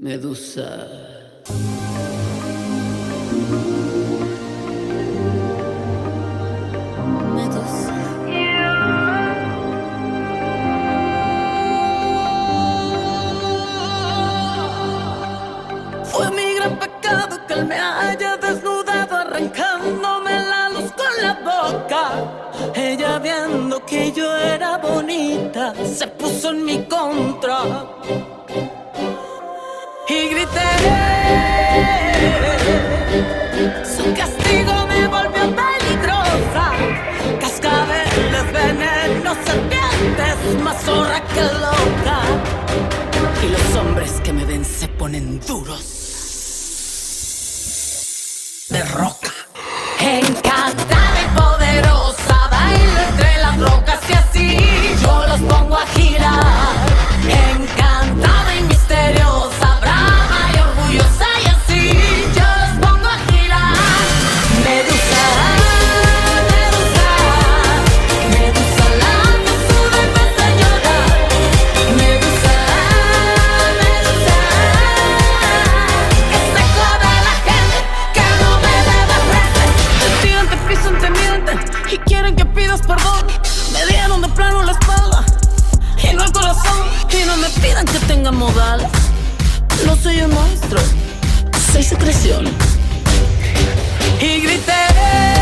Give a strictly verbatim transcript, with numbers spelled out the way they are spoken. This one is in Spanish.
Medusa. Medusa. Fue mi gran pecado que él me haya desnudado, arrancándome la luz con la boca. Ella, viendo que yo era bonita, se puso en mi contra y grité. Su castigo me volvió peligrosa. Cascabeles, venenos, serpientes, más zorra que loca. Y los hombres que me ven se ponen duros de roca. Encantada y poderosa, bailo entre las rocas y así yo los pongo a girar. Encantada y misteriosa, brava y orgullosa y así yo los pongo a girar. Medusa, Medusa, Medusa, la mesura en vez de llorar. Medusa, Medusa, que se joda la gente que no me debe frente. Te tiran, te pisan, te mienten y quieren que pidas perdón. Me dieron de plano la espalda y no el corazón. Y no me pidan que tenga modal. No soy un monstruo, soy secreción. Y grité.